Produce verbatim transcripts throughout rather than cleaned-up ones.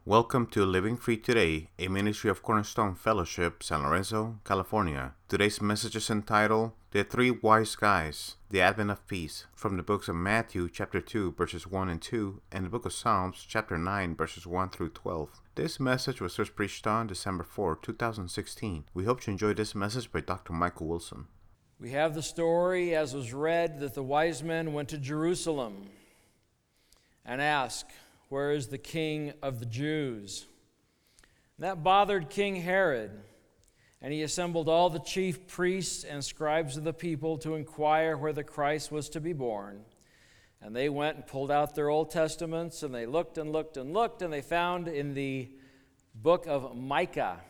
Welcome to Living Free Today, a ministry of Cornerstone Fellowship, San Lorenzo, California. Today's message is entitled, The Three Wise Guys, The Advent of Peace, from the books of Matthew chapter two, verses one and two, and the book of Psalms chapter nine, verses one through twelve. This message was first preached on December fourth, two thousand sixteen. We hope you enjoy this message by Doctor Michael Wilson. We have the story, as was read, that the wise men went to Jerusalem and asked, "Where is the King of the Jews?" And that bothered King Herod, and he assembled all the chief priests and scribes of the people to inquire where the Christ was to be born. And they went and pulled out their Old Testaments, and they looked and looked and looked, and they found in the book of Micah,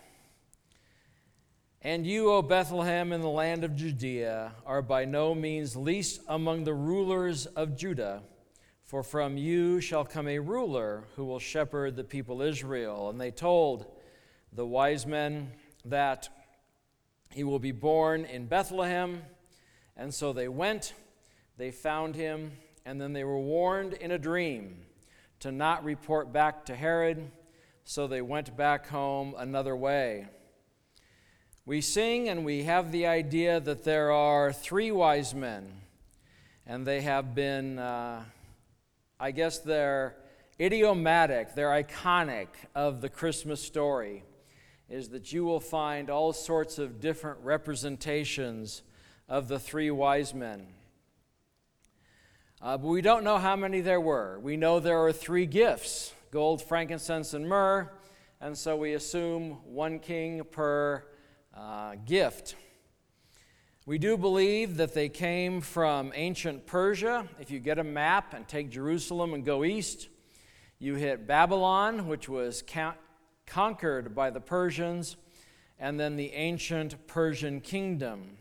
"And you, O Bethlehem, in the land of Judea, are by no means least among the rulers of Judah, for from you shall come a ruler who will shepherd the people Israel." And they told the wise men that he will be born in Bethlehem. And so they went, they found him, and then they were warned in a dream to not report back to Herod. So they went back home another way. We sing and we have the idea that there are three wise men, and they have been... Uh, I guess they're idiomatic, they're iconic of the Christmas story, is that you will find all sorts of different representations of the three wise men. Uh, but we don't know how many there were. We know there are three gifts, gold, frankincense, and myrrh, and so we assume one king per uh, gift. We do believe that they came from ancient Persia. If you get a map and take Jerusalem and go east, you hit Babylon, which was ca- conquered by the Persians, and then the ancient Persian kingdom.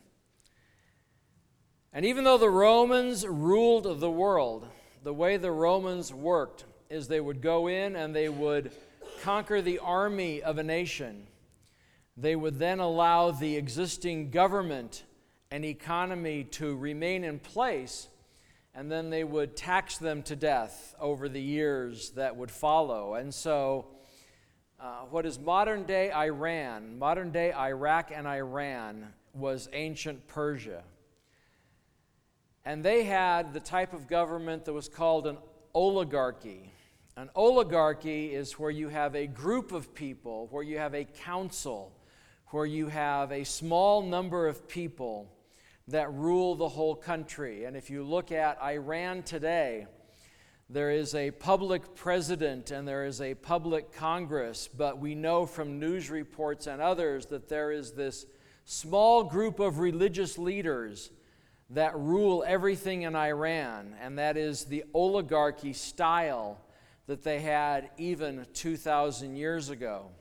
And even though the Romans ruled the world, the way the Romans worked is they would go in and they would conquer the army of a nation. They would then allow the existing government and economy to remain in place, and then they would tax them to death over the years that would follow. And so uh, what is modern-day Iran, modern-day Iraq and Iran, was ancient Persia. And they had the type of government that was called an oligarchy. An oligarchy is where you have a group of people, where you have a council, where you have a small number of people that rule the whole country. And if you look at Iran today, there is a public president and there is a public Congress, but we know from news reports and others that there is this small group of religious leaders that rule everything in Iran, and that is the oligarchy style that they had even two thousand years ago.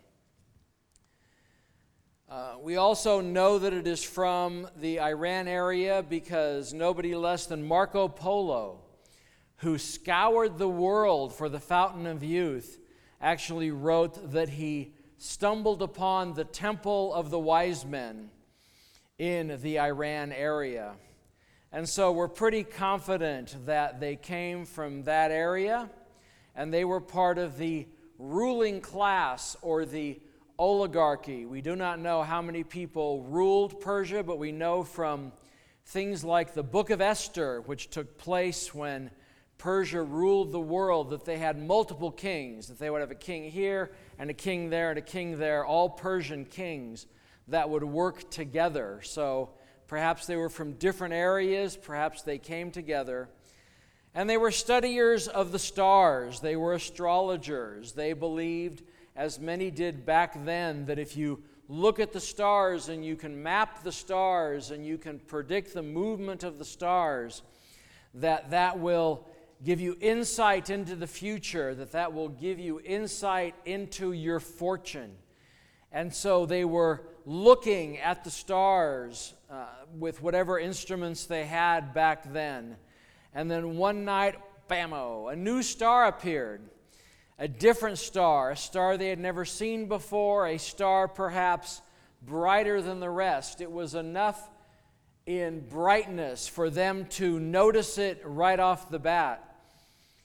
Uh, we also know that it is from the Iran area because nobody less than Marco Polo, who scoured the world for the Fountain of Youth, actually wrote that he stumbled upon the Temple of the Wise Men in the Iran area. And so we're pretty confident that they came from that area, and they were part of the ruling class or the oligarchy. We do not know how many people ruled Persia, but we know from things like the Book of Esther, which took place when Persia ruled the world, that they had multiple kings, that they would have a king here and a king there and a king there, all Persian kings that would work together. So perhaps they were from different areas, perhaps they came together. And they were studiers of the stars, they were astrologers. They believed, as many did back then, that if you look at the stars and you can map the stars and you can predict the movement of the stars, that that will give you insight into the future, that that will give you insight into your fortune. And so they were looking at the stars uh, with whatever instruments they had back then. And then one night, bammo, a new star appeared. A different star, a star they had never seen before, a star perhaps brighter than the rest. It was enough in brightness for them to notice it right off the bat.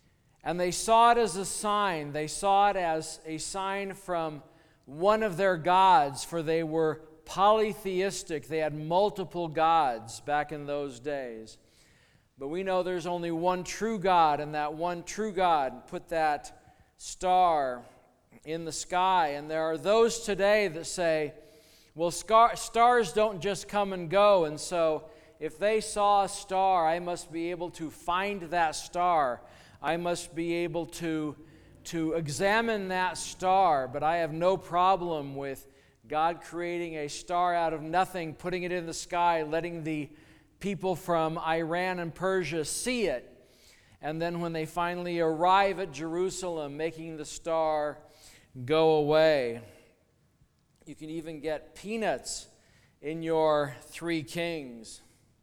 And they saw it as a sign. They saw it as a sign from one of their gods, for they were polytheistic. They had multiple gods back in those days. But we know there's only one true God, and that one true God put that star in the sky. And there are those today that say, well, scar- stars don't just come and go, and so if they saw a star, I must be able to find that star. I must be able to, to examine that star, but I have no problem with God creating a star out of nothing, putting it in the sky, letting the people from Iran and Persia see it, and then when they finally arrive at Jerusalem, making the star go away. You can even get peanuts in your three kings.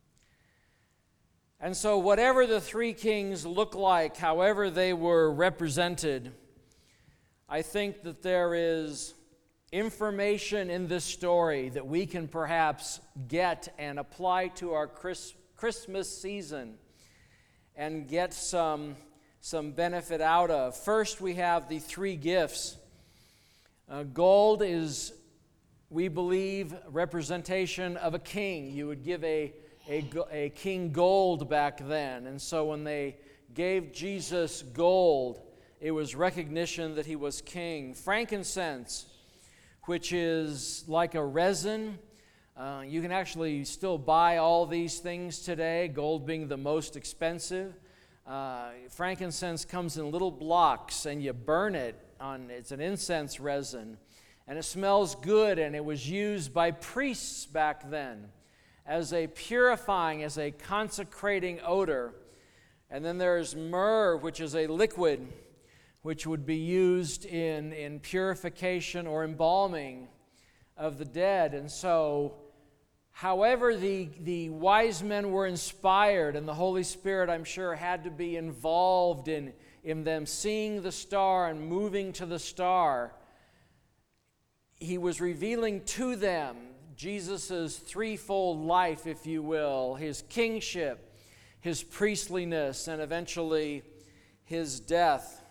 And so whatever the three kings look like, however they were represented, I think that there is information in this story that we can perhaps get and apply to our Chris, Christmas season and get some, some benefit out of. First, we have the three gifts. Uh, gold is, we believe, representation of a king. You would give a A, a king gold back then. And so when they gave Jesus gold, it was recognition that he was king. Frankincense, which is like a resin. Uh, you can actually still buy all these things today, gold being the most expensive. Uh, frankincense comes in little blocks, and you burn it on, it's an incense resin. And it smells good, and it was used by priests back then as a purifying, as a consecrating odor. And then there's myrrh, which is a liquid, which would be used in, in purification or embalming of the dead. And so, however the, the wise men were inspired, and the Holy Spirit, I'm sure, had to be involved in, in them seeing the star and moving to the star, he was revealing to them Jesus' threefold life, if you will, his kingship, his priestliness, and eventually his death.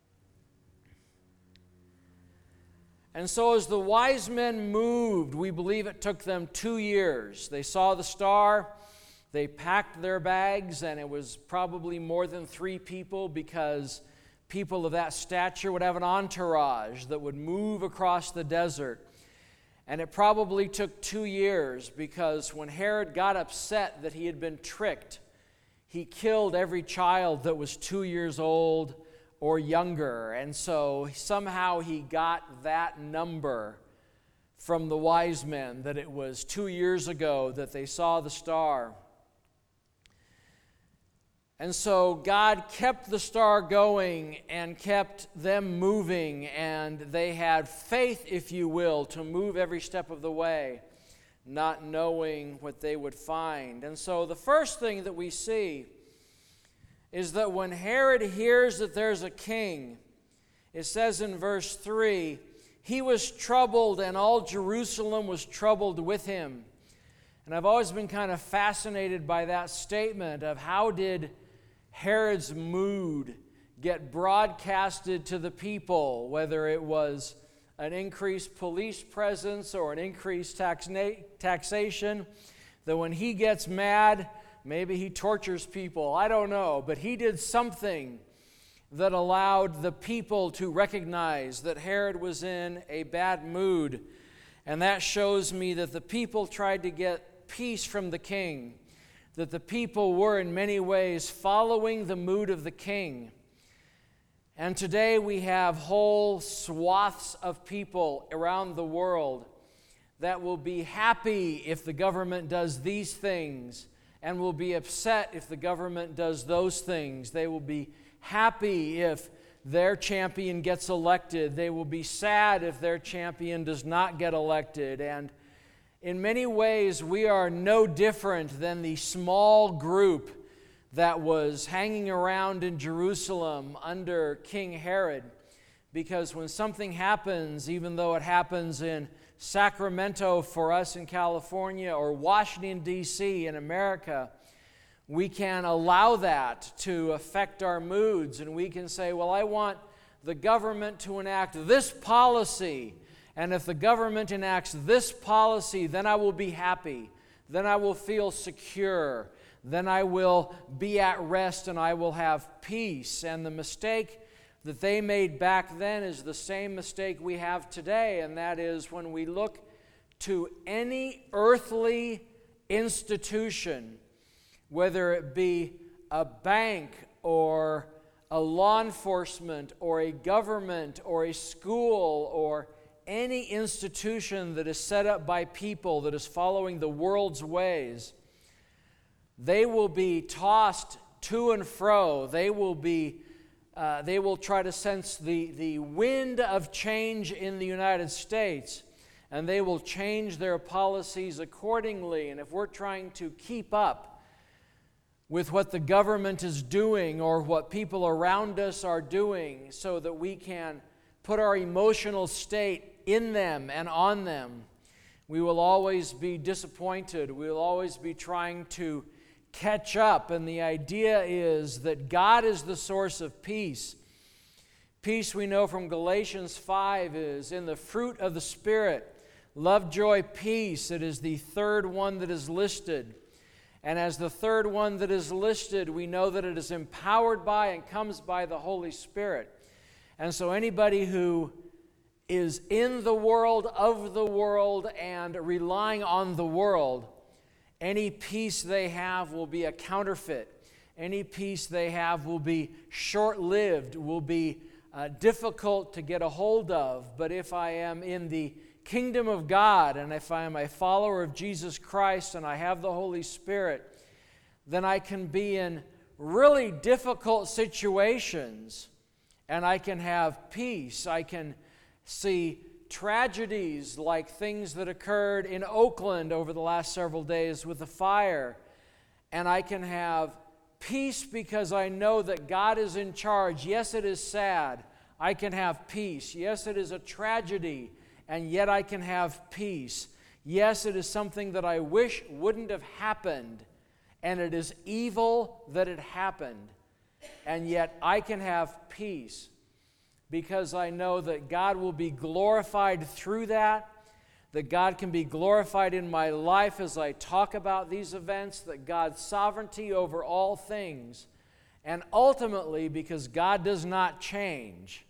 And so as the wise men moved, we believe it took them two years. They saw the star, they packed their bags, and it was probably more than three people, because people of that stature would have an entourage that would move across the desert. And it probably took two years, because when Herod got upset that he had been tricked, he killed every child that was two years old or younger. And so somehow he got that number from the wise men, that it was two years ago that they saw the star. And so God kept the star going and kept them moving, and they had faith, if you will, to move every step of the way, not knowing what they would find. And so the first thing that we see is that when Herod hears that there's a king, it says in verse three, he was troubled, and all Jerusalem was troubled with him. And I've always been kind of fascinated by that statement of how did Herod's mood get broadcasted to the people, whether it was an increased police presence or an increased taxna- taxation, that when he gets mad, maybe he tortures people, I don't know, but he did something that allowed the people to recognize that Herod was in a bad mood. And that shows me that the people tried to get peace from the king, that the people were in many ways following the mood of the king. And today we have whole swaths of people around the world that will be happy if the government does these things, and will be upset if the government does those things. They will be happy if their champion gets elected. They will be sad if their champion does not get elected. And in many ways, we are no different than the small group that was hanging around in Jerusalem under King Herod. Because when something happens, even though it happens in Sacramento for us in California, or Washington, D C in America, we can allow that to affect our moods, and we can say, well, I want the government to enact this policy, and if the government enacts this policy, then I will be happy, then I will feel secure, then I will be at rest, and I will have peace. And the mistake that they made back then is the same mistake we have today, and that is when we look to any earthly institution, whether it be a bank or a law enforcement or a government or a school or any institution that is set up by people that is following the world's ways, they will be tossed to and fro. They will be, uh, they will try to sense the, the wind of change in the United States, and they will change their policies accordingly. And if we're trying to keep up with what the government is doing or what people around us are doing so that we can put our emotional state in them and on them, we will always be disappointed. We will always be trying to catch up. And the idea is that God is the source of peace. Peace, we know from Galatians five, is in the fruit of the Spirit. Love, joy, peace. It is the third one that is listed. And as the third one that is listed, we know that it is empowered by and comes by the Holy Spirit. And so anybody who is in the world, of the world, and relying on the world, any peace they have will be a counterfeit. Any peace they have will be short-lived, will be uh, difficult to get a hold of. But if I am in the kingdom of God, and if I am a follower of Jesus Christ and I have the Holy Spirit, then I can be in really difficult situations and I can have peace. I can see tragedies like things that occurred in Oakland over the last several days with the fire, and I can have peace because I know that God is in charge. Yes, it is sad. I can have peace. Yes, it is a tragedy, and yet I can have peace. Yes, it is something that I wish wouldn't have happened, and it is evil that it happened, and yet I can have peace because I know that God will be glorified through that, that God can be glorified in my life as I talk about these events, that God's sovereignty over all things, and ultimately, because God does not change,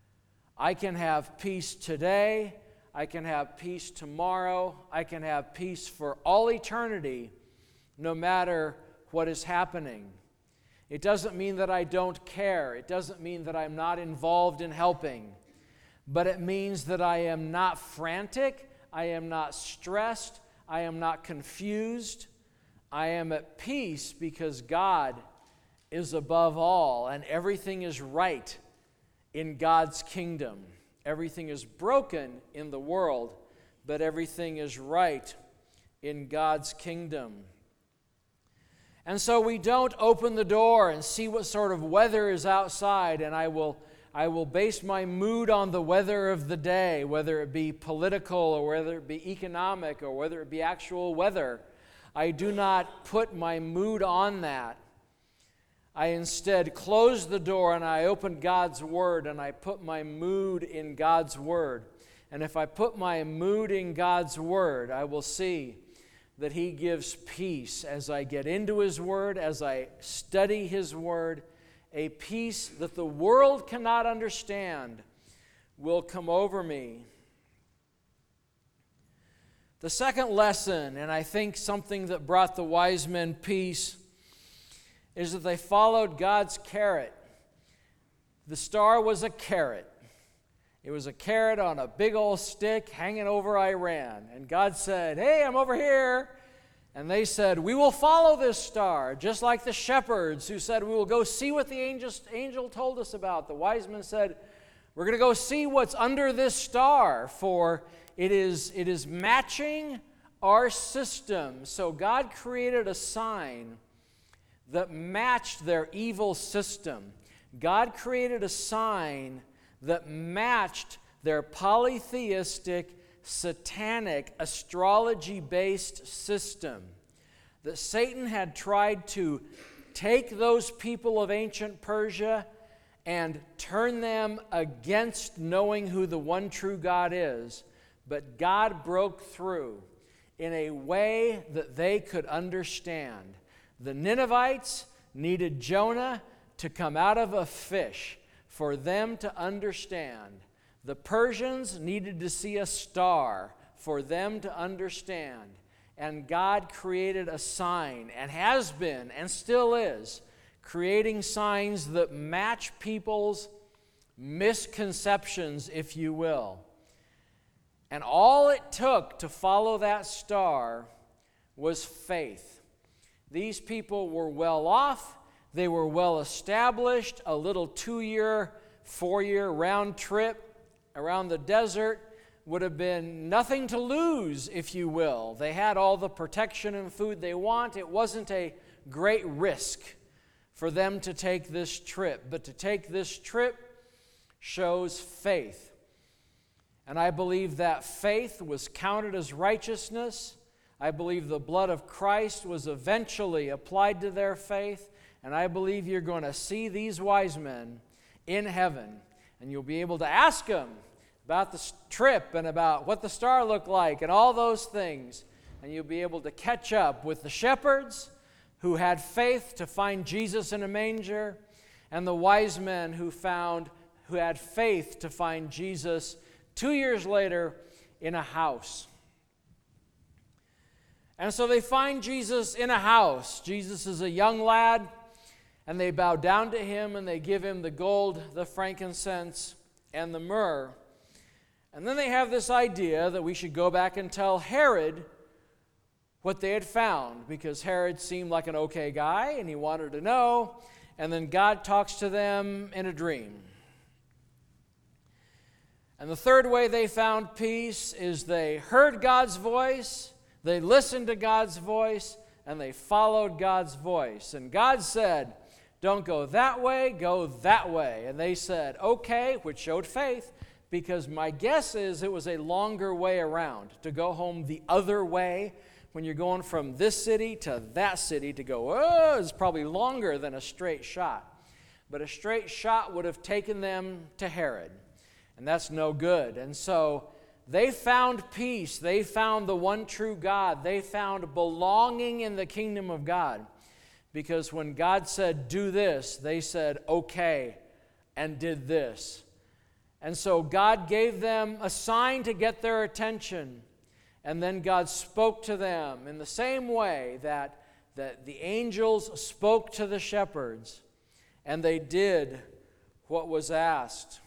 I can have peace today, I can have peace tomorrow, I can have peace for all eternity, no matter what is happening. It doesn't mean that I don't care. It doesn't mean that I'm not involved in helping. But it means that I am not frantic, I am not stressed, I am not confused. I am at peace because God is above all, and everything is right in God's kingdom. Everything is broken in the world, but everything is right in God's kingdom. And so we don't open the door and see what sort of weather is outside, and I will I will base my mood on the weather of the day, whether it be political or whether it be economic or whether it be actual weather. I do not put my mood on that. I instead close the door and I open God's Word and I put my mood in God's Word. And if I put my mood in God's Word, I will see that He gives peace as I get into His Word, as I study His Word. A peace that the world cannot understand will come over me. The second lesson, and I think something that brought the wise men peace, is that they followed God's carrot. The star was a carrot. It was a carrot on a big old stick hanging over Iran. And God said, "Hey, I'm over here." And they said, "We will follow this star," just like the shepherds who said, "We will go see what the angel, angel told us about." The wise men said, "We're going to go see what's under this star, for it is, it is matching our system." So God created a sign that matched their evil system. God created a sign that matched their polytheistic, satanic, astrology-based system. that Satan had tried to take those people of ancient Persia and turn them against knowing who the one true God is. But God broke through in a way that they could understand. The Ninevites needed Jonah to come out of a fish for them to understand. The Persians needed to see a star for them to understand. And God created a sign, and has been, and still is, creating signs that match people's misconceptions, if you will. And all it took to follow that star was faith. These people were well off. They were well established. A little two-year, four-year round trip around the desert would have been nothing to lose, if you will. They had all the protection and food they want. It wasn't a great risk for them to take this trip. But to take this trip shows faith. And I believe that faith was counted as righteousness. I believe the blood of Christ was eventually applied to their faith. And I believe you're going to see these wise men in heaven. And you'll be able to ask them about the trip and about what the star looked like and all those things. And you'll be able to catch up with the shepherds who had faith to find Jesus in a manger, and the wise men who found who had faith to find Jesus two years later in a house. And so they find Jesus in a house. Jesus is a young lad, and they bow down to him and they give him the gold, the frankincense, and the myrrh. And then they have this idea that we should go back and tell Herod what they had found, because Herod seemed like an okay guy and he wanted to know. And then God talks to them in a dream. And the third way they found peace is they heard God's voice, they listened to God's voice, and they followed God's voice. And God said, don't go that way, go that way. And they said, okay, which showed faith, because my guess is it was a longer way around to go home the other way. When you're going from this city to that city, to go, oh, it's probably longer than a straight shot. But a straight shot would have taken them to Herod, and that's no good. And so they found peace. They found the one true God. They found belonging in the kingdom of God. Because when God said, do this, they said, okay, and did this. And so God gave them a sign to get their attention. And then God spoke to them in the same way that, that the angels spoke to the shepherds. And they did what was asked.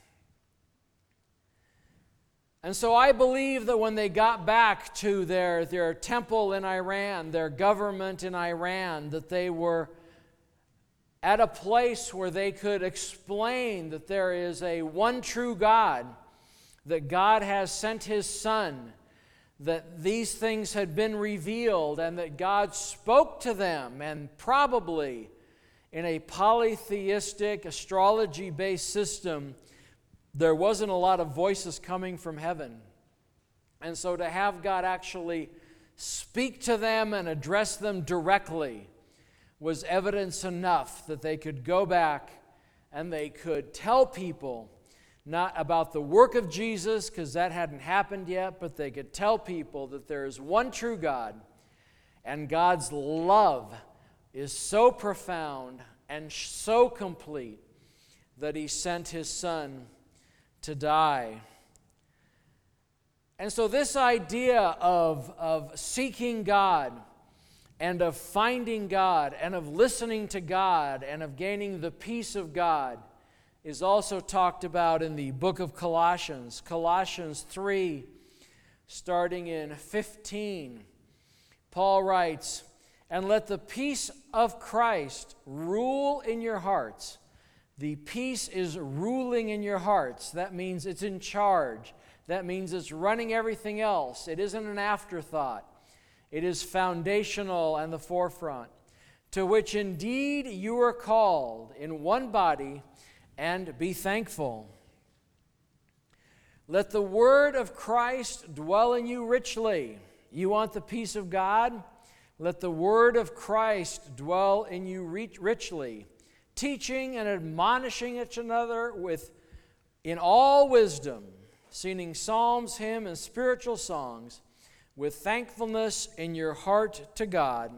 And so I believe that when they got back to their, their temple in Iran, their government in Iran, that they were at a place where they could explain that there is a one true God, that God has sent His Son, that these things had been revealed, and that God spoke to them, and probably in a polytheistic, astrology-based system, there wasn't a lot of voices coming from heaven. And so to have God actually speak to them and address them directly was evidence enough that they could go back and they could tell people not about the work of Jesus, because that hadn't happened yet, but they could tell people that there is one true God, and God's love is so profound and so complete that He sent His Son to die. And so this idea of, of seeking God and of finding God and of listening to God and of gaining the peace of God is also talked about in the book of Colossians. Colossians three, starting in fifteen, Paul writes, "And let the peace of Christ rule in your hearts." The peace is ruling in your hearts. That means it's in charge. That means it's running everything else. It isn't an afterthought. It is foundational and the forefront. "To which indeed you are called in one body, and be thankful. Let the word of Christ dwell in you richly." You want the peace of God? Let the word of Christ dwell in you richly, teaching and admonishing each another with in all wisdom, singing psalms, hymns, and spiritual songs, with thankfulness in your heart to God.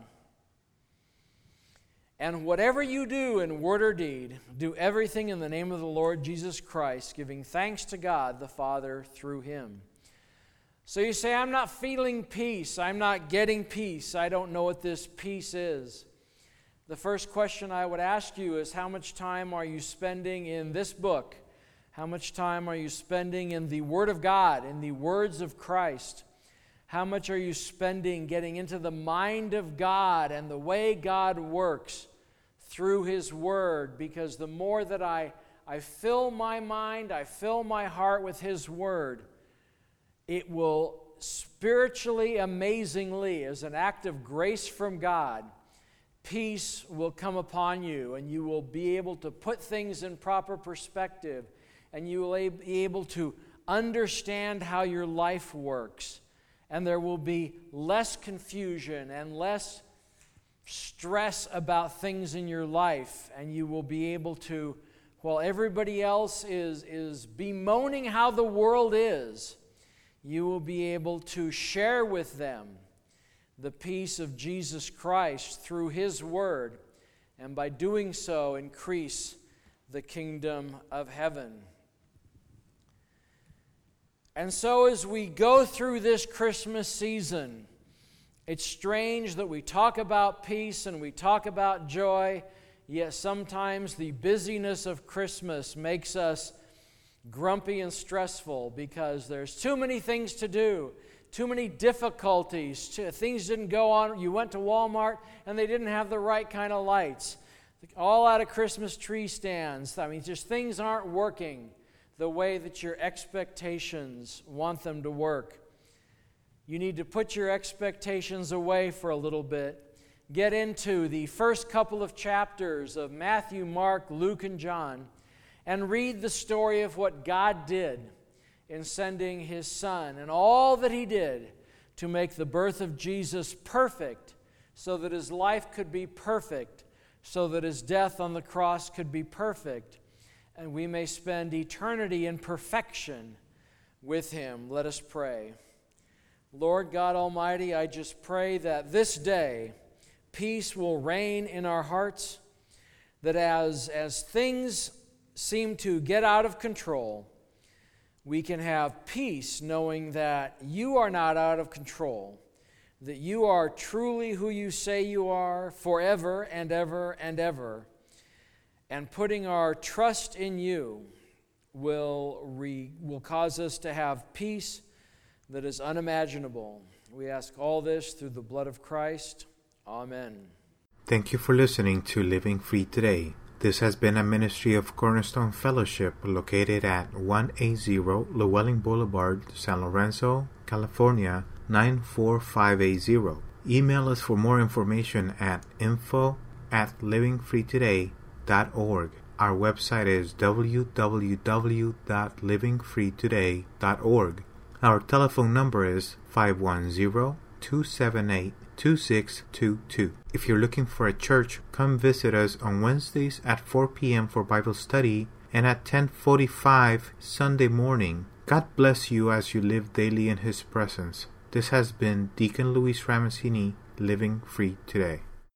And whatever you do in word or deed, do everything in the name of the Lord Jesus Christ, giving thanks to God the Father through him. So you say, I'm not feeling peace. I'm not getting peace. I don't know what this peace is. The first question I would ask you is, how much time are you spending in this book? How much time are you spending in the Word of God, in the words of Christ? How much are you spending getting into the mind of God and the way God works through His Word? Because the more that I, I fill my mind, I fill my heart with His Word, it will spiritually, amazingly, as an act of grace from God, peace will come upon you, and you will be able to put things in proper perspective, and you will be able to understand how your life works. And there will be less confusion and less stress about things in your life, and you will be able to, while everybody else is, is bemoaning how the world is, you will be able to share with them the peace of Jesus Christ through His Word, and by doing so increase the kingdom of heaven. And so as we go through this Christmas season, it's strange that we talk about peace and we talk about joy, yet sometimes the busyness of Christmas makes us grumpy and stressful because there's too many things to do, too many difficulties, things didn't go on. You went to Walmart and they didn't have the right kind of lights. All out of Christmas tree stands. I mean, just things aren't working the way that your expectations want them to work. You need to put your expectations away for a little bit. Get into the first couple of chapters of Matthew, Mark, Luke, and John, and read the story of what God did in sending His Son and all that He did to make the birth of Jesus perfect so that His life could be perfect, so that His death on the cross could be perfect, and we may spend eternity in perfection with Him. Let us pray. Lord God Almighty, I just pray that this day peace will reign in our hearts, that as, as things seem to get out of control, we can have peace knowing that You are not out of control, that You are truly who You say You are forever and ever and ever, and putting our trust in You will, re, will cause us to have peace that is unimaginable. We ask all this through the blood of Christ. Amen. Thank you for listening to Living Free Today. This has been a ministry of Cornerstone Fellowship located at one eighty Llewellyn Boulevard, San Lorenzo, California, nine four five eight zero. Email us for more information at info at living free today dot org. Our website is w w w dot living free today dot org. Our telephone number is five one zero, two seven eight, two six two two. If you're looking for a church, come visit us on Wednesdays at four p.m. for Bible study and at ten forty-five Sunday morning. God bless you as you live daily in His presence. This has been Deacon Luis Ramasini, Living Free Today.